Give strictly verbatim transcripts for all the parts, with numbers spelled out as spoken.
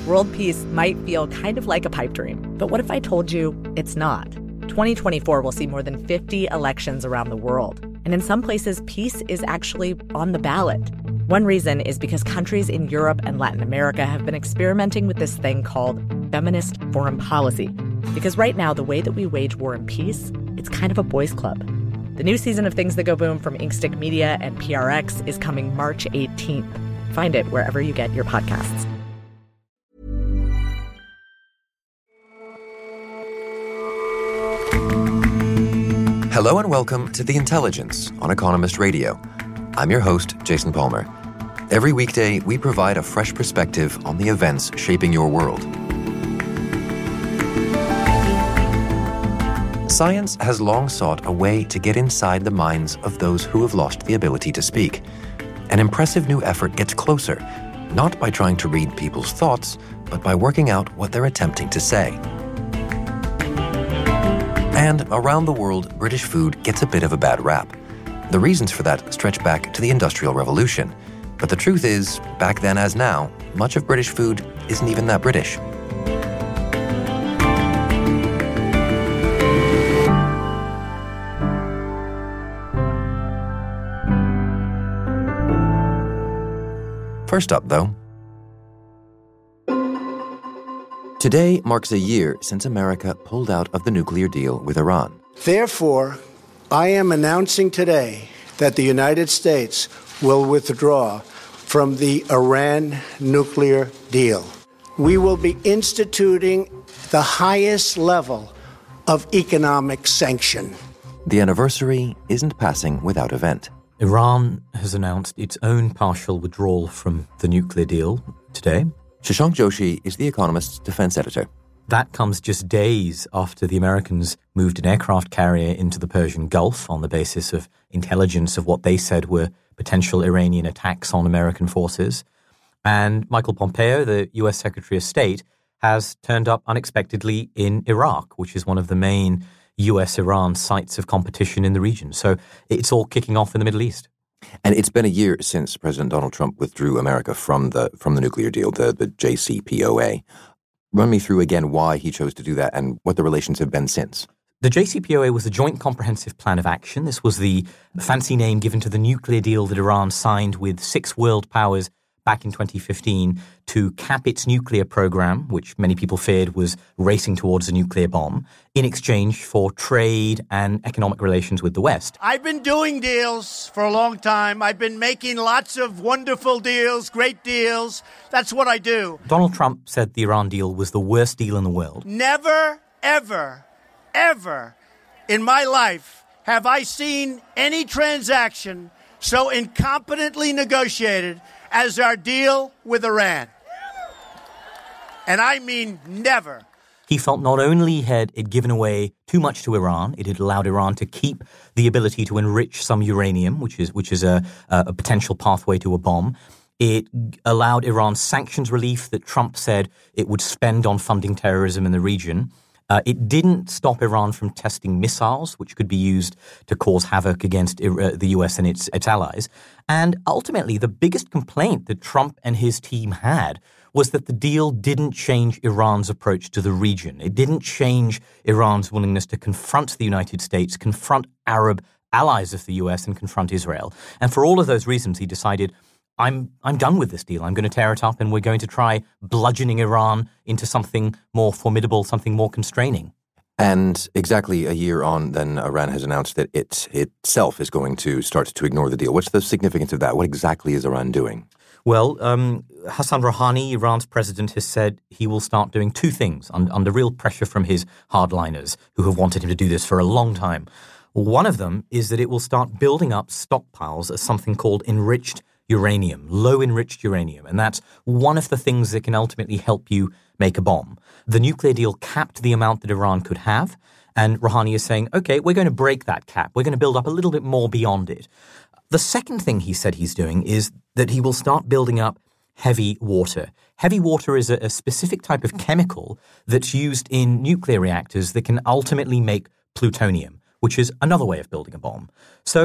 World peace might feel kind of like a pipe dream, but what if I told you it's not? twenty twenty-four will see more than fifty elections around the world, and in some places, peace is actually on the ballot. One reason is because countries in Europe and Latin America have been experimenting with this thing called feminist foreign policy. Because right now, the way that we wage war and peace, it's kind of a boys' club. The new season of Things That Go Boom from Inkstick Media and P R X is coming March eighteenth. Find it wherever you get your podcasts. Hello and welcome to The Intelligence on Economist Radio. I'm your host, Jason Palmer. Every weekday, we provide a fresh perspective on the events shaping your world. Science has long sought a way to get inside the minds of those who have lost the ability to speak. An impressive new effort gets closer, not by trying to read people's thoughts, but by working out what they're attempting to say. And around the world, British food gets a bit of a bad rap. The reasons for that stretch back to the Industrial Revolution. But the truth is, back then as now, much of British food isn't even that British. First up, though, today marks a year since America pulled out of the nuclear deal with Iran. Therefore, I am announcing today that the United States will withdraw from the Iran nuclear deal. We will be instituting the highest level of economic sanction. The anniversary isn't passing without event. Iran has announced its own partial withdrawal from the nuclear deal today. Shashank Joshi is The Economist's defense editor. That comes just days after the Americans moved an aircraft carrier into the Persian Gulf on the basis of intelligence of what they said were potential Iranian attacks on American forces. And Michael Pompeo, the U S Secretary of State, has turned up unexpectedly in Iraq, which is one of the main U S-Iran sites of competition in the region. So it's all kicking off in the Middle East. And it's been a year since President Donald Trump withdrew America from the from the nuclear deal, the, the J C P O A. Run me through again why he chose to do that and what the relations have been since. The J C P O A was the Joint Comprehensive Plan of Action. This was the fancy name given to the nuclear deal that Iran signed with six world powers back in twenty fifteen to cap its nuclear program, which many people feared was racing towards a nuclear bomb, in exchange for trade and economic relations with the West. I've been doing deals for a long time. I've been making lots of wonderful deals, great deals. That's what I do. Donald Trump said the Iran deal was the worst deal in the world. Never, ever, ever in my life have I seen any transaction so incompetently negotiated as our deal with Iran. And I mean never. He felt not only had it given away too much to Iran, it had allowed Iran to keep the ability to enrich some uranium, which is which is a, a potential pathway to a bomb. It allowed Iran sanctions relief that Trump said it would spend on funding terrorism in the region. Uh, it didn't stop Iran from testing missiles, which could be used to cause havoc against uh, the U S and its, its allies. And ultimately, the biggest complaint that Trump and his team had was that the deal didn't change Iran's approach to the region. It didn't change Iran's willingness to confront the United States, confront Arab allies of the U S, and confront Israel. And for all of those reasons, he decided, I'm I'm done with this deal. I'm going to tear it up, and we're going to try bludgeoning Iran into something more formidable, something more constraining. And exactly a year on, then Iran has announced that it itself is going to start to ignore the deal. What's the significance of that? What exactly is Iran doing? Well, um, Hassan Rouhani, Iran's president, has said he will start doing two things un- under real pressure from his hardliners who have wanted him to do this for a long time. One of them is that it will start building up stockpiles of something called enriched uranium, low-enriched uranium. And that's one of the things that can ultimately help you make a bomb. The nuclear deal capped the amount that Iran could have, and Rouhani is saying, okay, we're going to break that cap. We're going to build up a little bit more beyond it. The second thing he said he's doing is that he will start building up heavy water. Heavy water is a, a specific type of chemical that's used in nuclear reactors that can ultimately make plutonium, which is another way of building a bomb. So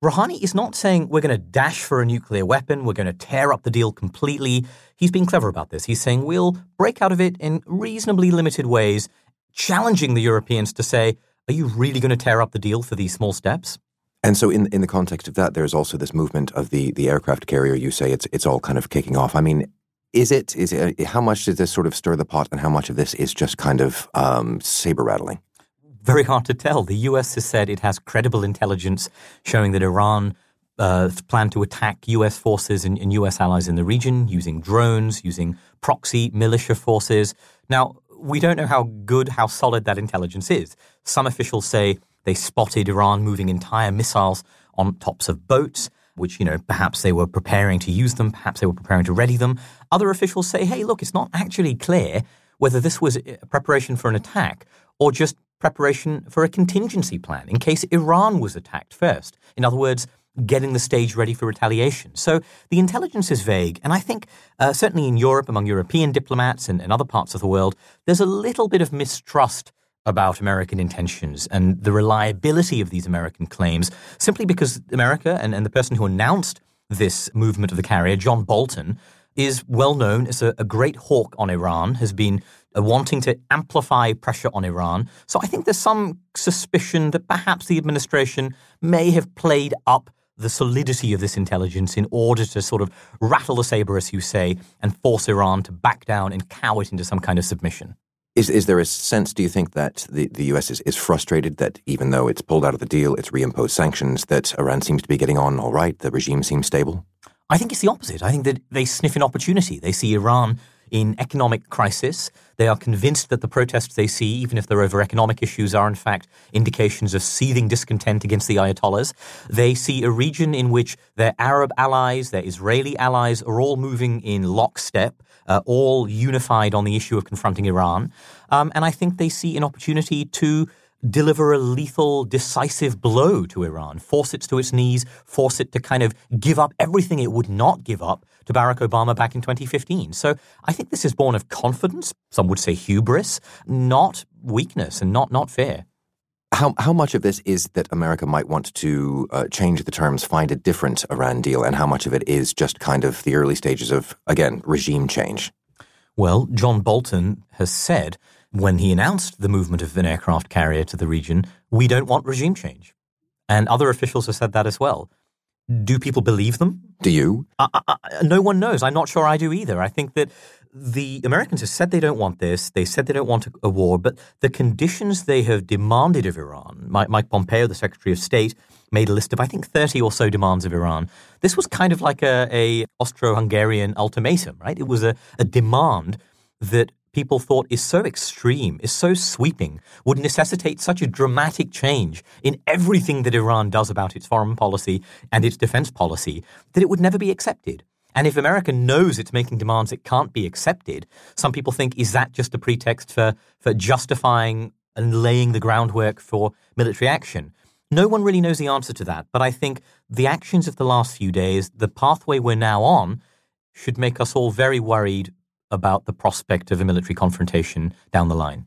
Rouhani is not saying we're going to dash for a nuclear weapon, we're going to tear up the deal completely. He's being clever about this. He's saying we'll break out of it in reasonably limited ways, challenging the Europeans to say, are you really going to tear up the deal for these small steps? And so in in the context of that, there's also this movement of the the aircraft carrier. You say it's it's all kind of kicking off. I mean, is it, is it, how much does this sort of stir the pot and how much of this is just kind of um, saber rattling? Very hard to tell. The U S has said it has credible intelligence showing that Iran uh, planned to attack U S forces and, and U S allies in the region using drones, using proxy militia forces. Now, we don't know how good, how solid that intelligence is. Some officials say they spotted Iran moving entire missiles on tops of boats, which, you know, perhaps they were preparing to use them, perhaps they were preparing to ready them. Other officials say, hey, look, it's not actually clear whether this was a preparation for an attack or just preparation for a contingency plan in case Iran was attacked first. In other words, getting the stage ready for retaliation. So the intelligence is vague. And I think uh, certainly in Europe, among European diplomats and, and other parts of the world, there's a little bit of mistrust about American intentions and the reliability of these American claims, simply because America and, and the person who announced this movement of the carrier, John Bolton, is well known as a, a great hawk on Iran, has been uh, wanting to amplify pressure on Iran. So I think there's some suspicion that perhaps the administration may have played up the solidity of this intelligence in order to sort of rattle the saber, as you say, and force Iran to back down and cow it into some kind of submission. Is is there a sense, do you think, that the, the U S is, is frustrated that even though it's pulled out of the deal, it's reimposed sanctions, that Iran seems to be getting on all right, the regime seems stable? I think it's the opposite. I think that they sniff an opportunity. They see Iran in economic crisis. They are convinced that the protests they see, even if they're over economic issues, are in fact indications of seething discontent against the Ayatollahs. They see a region in which their Arab allies, their Israeli allies are all moving in lockstep, uh, all unified on the issue of confronting Iran. Um, and I think they see an opportunity to deliver a lethal, decisive blow to Iran, force it to its knees, force it to kind of give up everything it would not give up to Barack Obama back in twenty fifteen. So I think this is born of confidence, some would say hubris, not weakness and not not fear. How how much of this is that America might want to uh, change the terms, find a different Iran deal, and how much of it is just kind of the early stages of, again, regime change? Well, John Bolton has said, when he announced the movement of an aircraft carrier to the region, we don't want regime change. And other officials have said that as well. Do people believe them? Do you? I, I, no one knows. I'm not sure I do either. I think that the Americans have said they don't want this. They said they don't want a, a war, but the conditions they have demanded of Iran, Mike, Mike Pompeo, the Secretary of State, made a list of, I think, thirty or so demands of Iran. This was kind of like a, a Austro-Hungarian ultimatum, right? It was a, a demand that people thought is so extreme, is so sweeping, would necessitate such a dramatic change in everything that Iran does about its foreign policy and its defense policy, that it would never be accepted. And if America knows it's making demands it can't be accepted, some people think, is that just a pretext for, for justifying and laying the groundwork for military action? No one really knows the answer to that, but I think the actions of the last few days, the pathway we're now on, should make us all very worried about the prospect of a military confrontation down the line.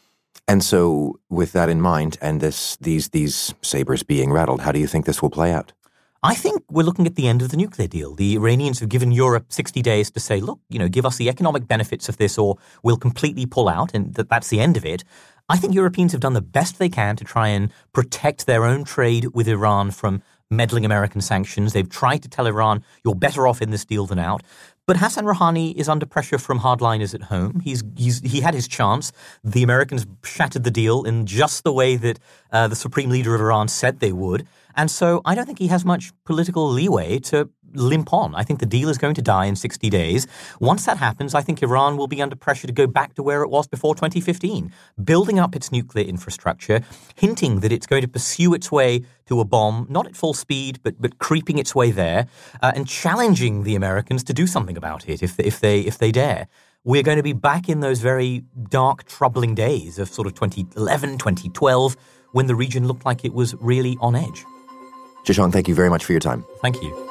And so, with that in mind, and this these these sabers being rattled, how do you think this will play out? I think we're looking at the end of the nuclear deal. The Iranians have given Europe sixty days to say, look, you know, give us the economic benefits of this or we'll completely pull out, and that that's the end of it. I think Europeans have done the best they can to try and protect their own trade with Iran from meddling American sanctions. They've tried to tell Iran, you're better off in this deal than out. But Hassan Rouhani is under pressure from hardliners at home. He's, he's he had his chance. The Americans shattered the deal in just the way that uh, the supreme leader of Iran said they would. And so I don't think he has much political leeway to limp on. I think the deal is going to die in sixty days. Once that happens, I think Iran will be under pressure to go back to where it was before twenty fifteen, building up its nuclear infrastructure, hinting that it's going to pursue its way to a bomb, not at full speed, but but creeping its way there, uh, and challenging the Americans to do something about it if if they if they dare. We're going to be back in those very dark, troubling days of sort of twenty eleven, twenty twelve, when the region looked like it was really on edge. Zhishan, thank you very much for your time. Thank you.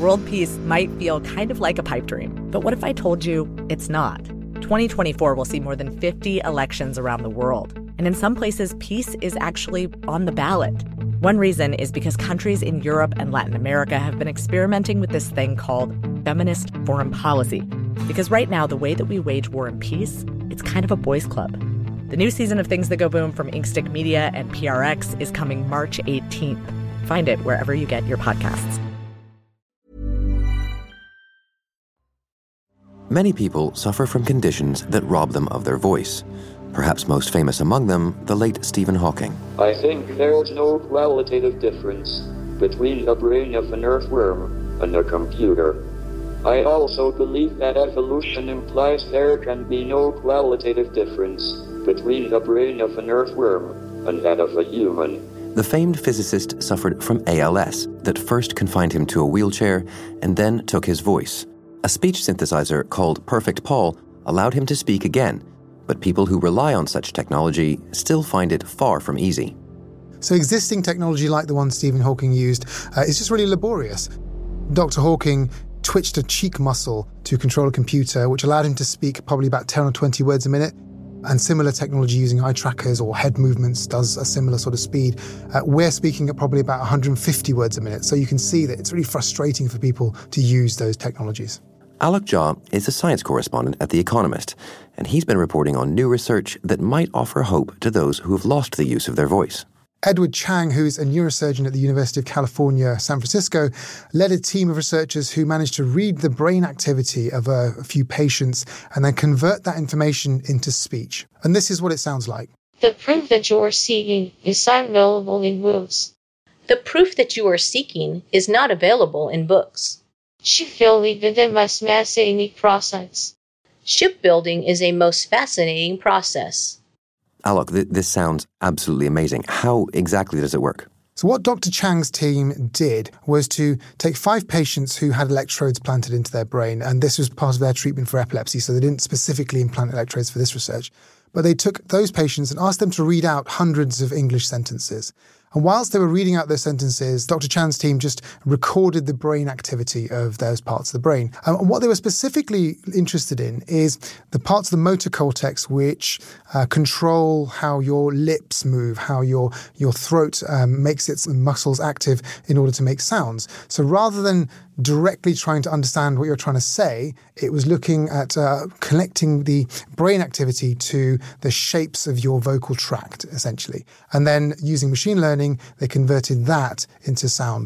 World peace might feel kind of like a pipe dream, but what if I told you it's not? twenty twenty-four will see more than fifty elections around the world, and in some places, peace is actually on the ballot. One reason is because countries in Europe and Latin America have been experimenting with this thing called feminist foreign policy. Because right now, the way that we wage war and peace, it's kind of a boys' club. The new season of Things That Go Boom from Inkstick Media and P R X is coming March eighteenth. Find it wherever you get your podcasts. Many people suffer from conditions that rob them of their voice. Perhaps most famous among them, the late Stephen Hawking. I think there's no qualitative difference between the brain of an earthworm and a computer. I also believe that evolution implies there can be no qualitative difference between the brain of an earthworm and that of a human. The famed physicist suffered from A L S that first confined him to a wheelchair and then took his voice. A speech synthesizer called Perfect Paul allowed him to speak again, but people who rely on such technology still find it far from easy. So existing technology like the one Stephen Hawking used uh, is just really laborious. Doctor Hawking twitched a cheek muscle to control a computer, which allowed him to speak probably about ten or twenty words a minute. And similar technology using eye trackers or head movements does a similar sort of speed. Uh, we're speaking at probably about one hundred fifty words a minute. So you can see that it's really frustrating for people to use those technologies. Alok Jha is a science correspondent at The Economist, and he's been reporting on new research that might offer hope to those who have lost the use of their voice. Edward Chang, who's a neurosurgeon at the University of California, San Francisco, led a team of researchers who managed to read the brain activity of a, a few patients and then convert that information into speech. And this is what it sounds like. The proof that you are seeking is not available in books. The proof that you are seeking is not available in books. Shipbuilding is a most fascinating process. Shipbuilding is a most fascinating process. Alok, th- this sounds absolutely amazing. How exactly does it work? So what Doctor Chang's team did was to take five patients who had electrodes planted into their brain, and this was part of their treatment for epilepsy, so they didn't specifically implant electrodes for this research. But they took those patients and asked them to read out hundreds of English sentences. And whilst they were reading out those sentences, Doctor Chan's team just recorded the brain activity of those parts of the brain. Um, and what they were specifically interested in is the parts of the motor cortex which uh, control how your lips move, how your, your throat um, makes its muscles active in order to make sounds. So rather than directly trying to understand what you're trying to say, it was looking at uh, connecting the brain activity to the shapes of your vocal tract, essentially. And then using machine learning, they converted that into sound.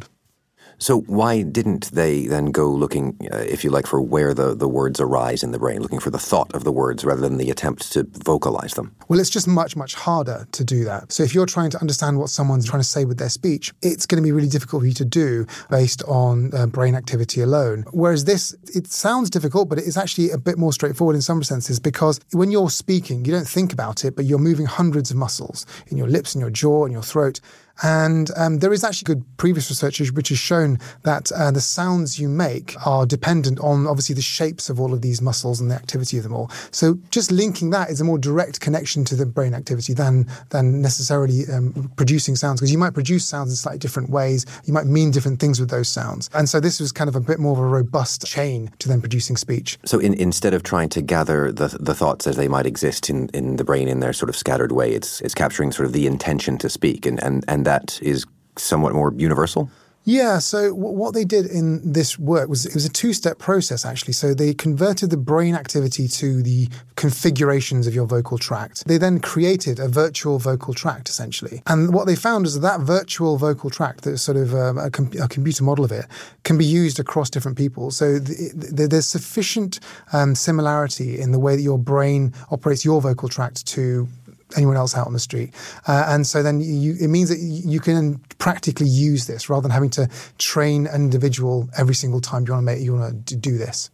So why didn't they then go looking, uh, if you like, for where the, the words arise in the brain, looking for the thought of the words rather than the attempt to vocalize them? Well, it's just much, much harder to do that. So if you're trying to understand what someone's trying to say with their speech, it's going to be really difficult for you to do based on uh, brain activity alone. Whereas this, it sounds difficult, but it is actually a bit more straightforward in some senses, because when you're speaking, you don't think about it, but you're moving hundreds of muscles in your lips and your jaw and your throat. And um, there is actually good previous research which has shown that uh, the sounds you make are dependent on, obviously, the shapes of all of these muscles and the activity of them all. So just linking that is a more direct connection to the brain activity than than necessarily um, producing sounds, because you might produce sounds in slightly different ways. You might mean different things with those sounds. And so this was kind of a bit more of a robust chain to then producing speech. So in, instead of trying to gather the the thoughts as they might exist in, in the brain in their sort of scattered way, it's it's capturing sort of the intention to speak, and, and, and that is somewhat more universal? Yeah, so w- what they did in this work was it was a two-step process, actually. So they converted the brain activity to the configurations of your vocal tract. They then created a virtual vocal tract, essentially. And what they found is that that virtual vocal tract, that's sort of um, a, com- a computer model of it, can be used across different people. So th- th- there's sufficient um, similarity in the way that your brain operates your vocal tract to anyone else out on the street. Uh, and so then you, it means that you can practically use this rather than having to train an individual every single time you want to make, you want to do this.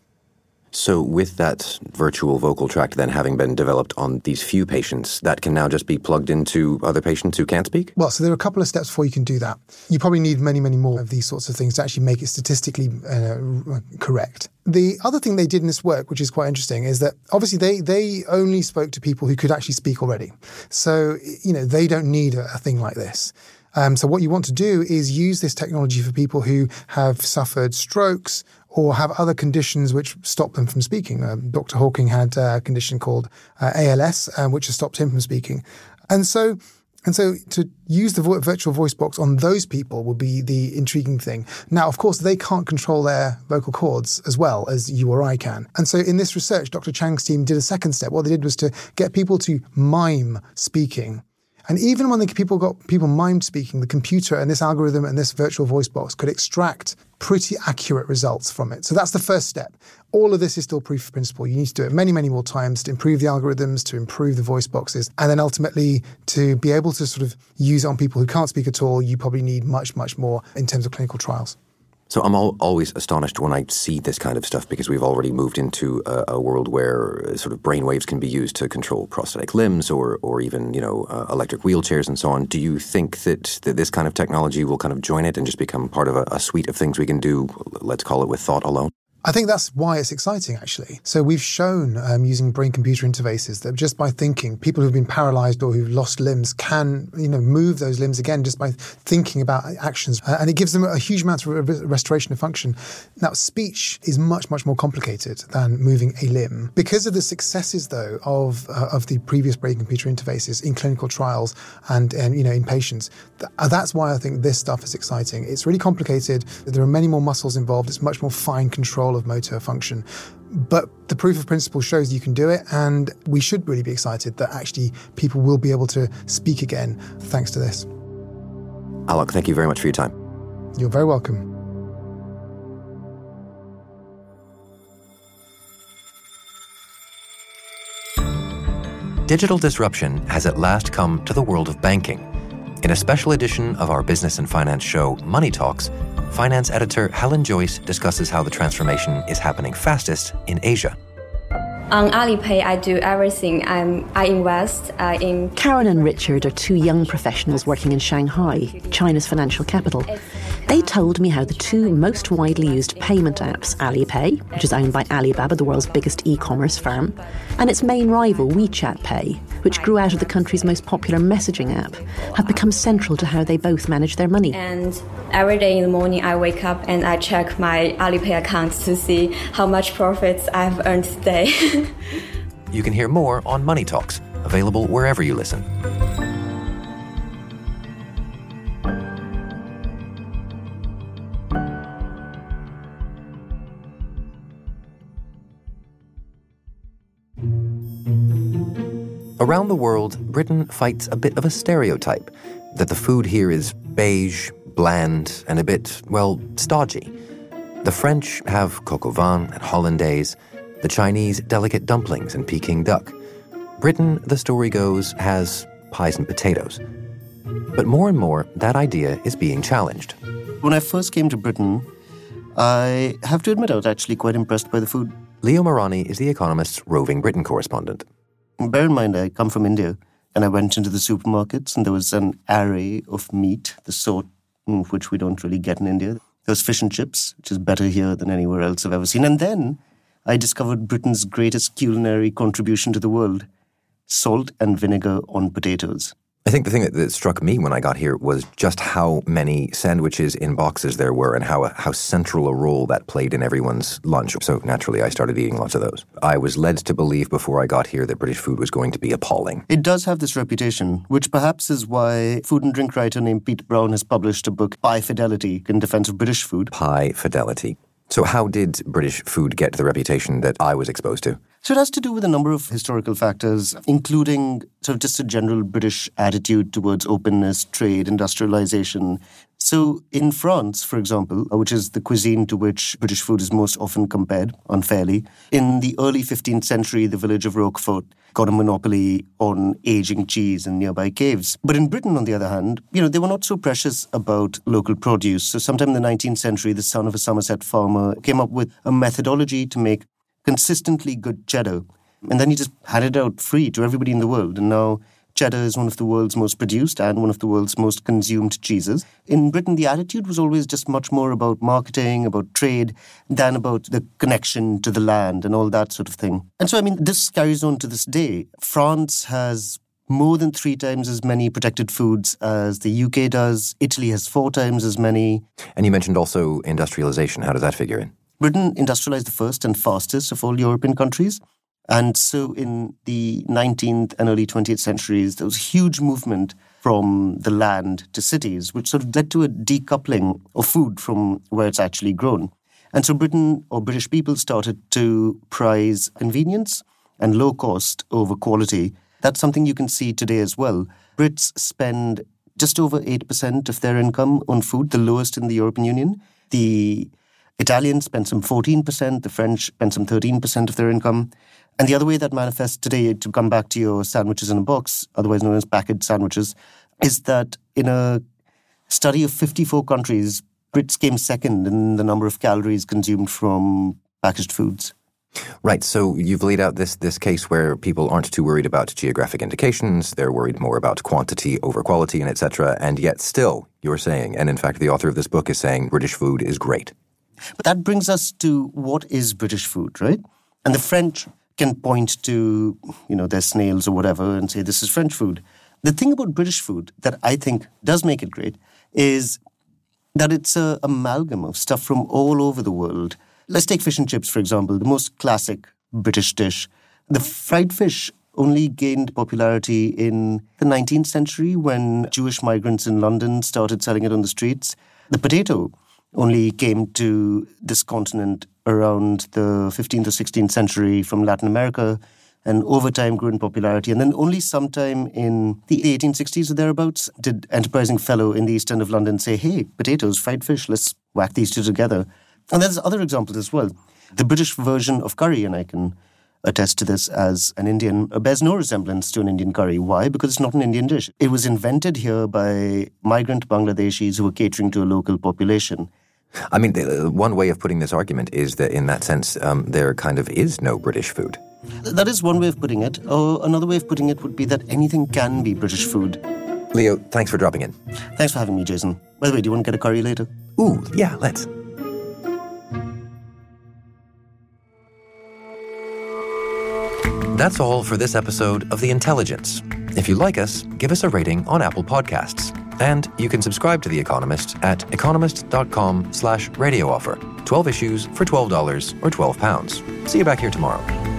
So with that virtual vocal tract then having been developed on these few patients, that can now just be plugged into other patients who can't speak? Well, so there are a couple of steps before you can do that. You probably need many, many more of these sorts of things to actually make it statistically uh, correct. The other thing they did in this work, which is quite interesting, is that obviously they, they only spoke to people who could actually speak already. So, you know, they don't need a, a thing like this. Um, so what you want to do is use this technology for people who have suffered strokes or have other conditions which stop them from speaking. Um, Doctor Hawking had a condition called uh, A L S, um, which has stopped him from speaking. And so And so to use the vo- virtual voice box on those people will be the intriguing thing. Now, of course, they can't control their vocal cords as well as you or I can. And so in this research, Doctor Chang's team did a second step. What they did was to get people to mime speaking. And even when the people got people mimed speaking, the computer and this algorithm and this virtual voice box could extract pretty accurate results from it. So that's the first step. All of this is still proof of principle. You need to do it many, many more times to improve the algorithms, to improve the voice boxes, and then ultimately to be able to sort of use it on people who can't speak at all. You probably need much, much more in terms of clinical trials. So I'm all, always astonished when I see this kind of stuff because we've already moved into a, a world where uh, sort of brainwaves can be used to control prosthetic limbs or or even, you know, uh, electric wheelchairs and so on. Do you think that, that this kind of technology will kind of join it and just become part of a, a suite of things we can do, let's call it with thought alone? I think that's why it's exciting, actually. So we've shown um, using brain-computer interfaces that just by thinking, people who've been paralyzed or who've lost limbs can, you know, move those limbs again just by thinking about actions. Uh, and it gives them a huge amount of re- restoration of function. Now, speech is much, much more complicated than moving a limb. Because of the successes, though, of uh, of the previous brain-computer interfaces in clinical trials and, and you know, in patients, th- that's why I think this stuff is exciting. It's really complicated. There are many more muscles involved. It's much more fine control of motor function. But the proof of principle shows you can do it, and we should really be excited that actually people will be able to speak again thanks to this. Alok, thank you very much for your time. You're very welcome. Digital disruption has at last come to the world of banking. In a special edition of our business and finance show, Money Talks, finance editor Helen Joyce discusses how the transformation is happening fastest in Asia. On Alipay, I do everything. I'm, I invest uh, in... Karen and Richard are two young professionals working in Shanghai, China's financial capital. They told me how the two most widely used payment apps, Alipay, which is owned by Alibaba, the world's biggest e-commerce firm, and its main rival, WeChat Pay, which grew out of the country's most popular messaging app, have become central to how they both manage their money. And every day in the morning, I wake up and I check my Alipay account to see how much profits I've earned today. You can hear more on Money Talks, available wherever you listen. Around the world, Britain fights a bit of a stereotype that the food here is beige, bland, and a bit, well, stodgy. The French have coq au vin and hollandaise, the Chinese delicate dumplings and Peking duck. Britain, the story goes, has pies and potatoes. But more and more, that idea is being challenged. When I first came to Britain, I have to admit I was actually quite impressed by the food. Leo Morani is The Economist's roving Britain correspondent. Bear in mind, I come from India, and I went into the supermarkets, and there was an array of meat, the sort which we don't really get in India. There was fish and chips, which is better here than anywhere else I've ever seen. And then I discovered Britain's greatest culinary contribution to the world, salt and vinegar on potatoes. I think the thing that, that struck me when I got here was just how many sandwiches in boxes there were and how how central a role that played in everyone's lunch. So naturally, I started eating lots of those. I was led to believe before I got here that British food was going to be appalling. It does have this reputation, which perhaps is why food and drink writer named Pete Brown has published a book, Pie Fidelity, in defense of British food. Pie Fidelity. So how did British food get the reputation that I was exposed to? So it has to do with a number of historical factors, including sort of just a general British attitude towards openness, trade, industrialization. So in France, for example, which is the cuisine to which British food is most often compared, unfairly, in the early fifteenth century, the village of Roquefort got a monopoly on aging cheese in nearby caves. But in Britain, on the other hand, you know, they were not so precious about local produce. So sometime in the nineteenth century, the son of a Somerset farmer came up with a methodology to make consistently good cheddar. And then he just had it out free to everybody in the world. And now cheddar is one of the world's most produced and one of the world's most consumed cheeses. In Britain, the attitude was always just much more about marketing, about trade, than about the connection to the land and all that sort of thing. And so, I mean, this carries on to this day. France has more than three times as many protected foods as the U K does. Italy has four times as many. And you mentioned also industrialization. How does that figure in? Britain industrialized the first and fastest of all European countries. And so in the nineteenth and early twentieth centuries, there was a huge movement from the land to cities, which sort of led to a decoupling of food from where it's actually grown. And so Britain, or British people, started to prize convenience and low cost over quality. That's something you can see today as well. Brits spend just over eight percent of their income on food, the lowest in the European Union. The Italians spend some fourteen percent, the French spend some thirteen percent of their income. And the other way that manifests today, to come back to your sandwiches in a box, otherwise known as packaged sandwiches, is that in a study of fifty-four countries, Brits came second in the number of calories consumed from packaged foods. Right. So you've laid out this this case where people aren't too worried about geographic indications. They're worried more about quantity over quality and et cetera. And yet still, you're saying, and in fact, the author of this book is saying, British food is great. But that brings us to what is British food, right? And the French can point to, you know, their snails or whatever and say, this is French food. The thing about British food that I think does make it great is that it's an amalgam of stuff from all over the world. Let's take fish and chips, for example, the most classic British dish. The fried fish only gained popularity in the nineteenth century when Jewish migrants in London started selling it on the streets. The potato only came to this continent around the fifteenth or sixteenth century from Latin America and over time grew in popularity. And then only sometime in the eighteen sixties or thereabouts did enterprising fellow in the East End of London say, hey, potatoes, fried fish, let's whack these two together. And there's other examples as well. The British version of curry, and I can attest to this as an Indian, bears no resemblance to an Indian curry. Why? Because it's not an Indian dish. It was invented here by migrant Bangladeshis who were catering to a local population. I mean, the, one way of putting this argument is that in that sense, um, there kind of is no British food. That is one way of putting it. Or another way of putting it would be that anything can be British food. Leo, thanks for dropping in. Thanks for having me, Jason. By the way, do you want to get a curry later? Ooh, yeah, let's. That's all for this episode of The Intelligence. If you like us, give us a rating on Apple Podcasts. And you can subscribe to The Economist at economist.com slash radio offer. twelve issues for twelve dollars or twelve pounds. See you back here tomorrow.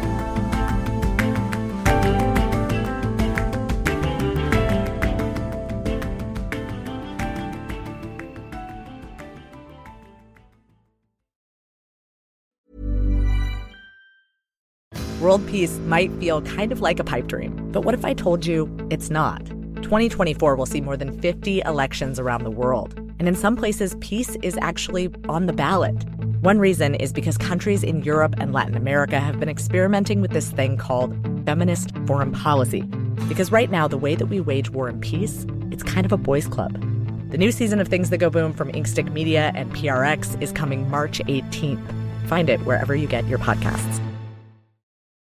World peace might feel kind of like a pipe dream, but what if I told you it's not? twenty twenty-four will see more than fifty elections around the world, and in some places, peace is actually on the ballot. One reason is because countries in Europe and Latin America have been experimenting with this thing called feminist foreign policy. Because right now, the way that we wage war and peace, it's kind of a boys' club. The new season of Things That Go Boom from Inkstick Media and P R X is coming March eighteenth. Find it wherever you get your podcasts.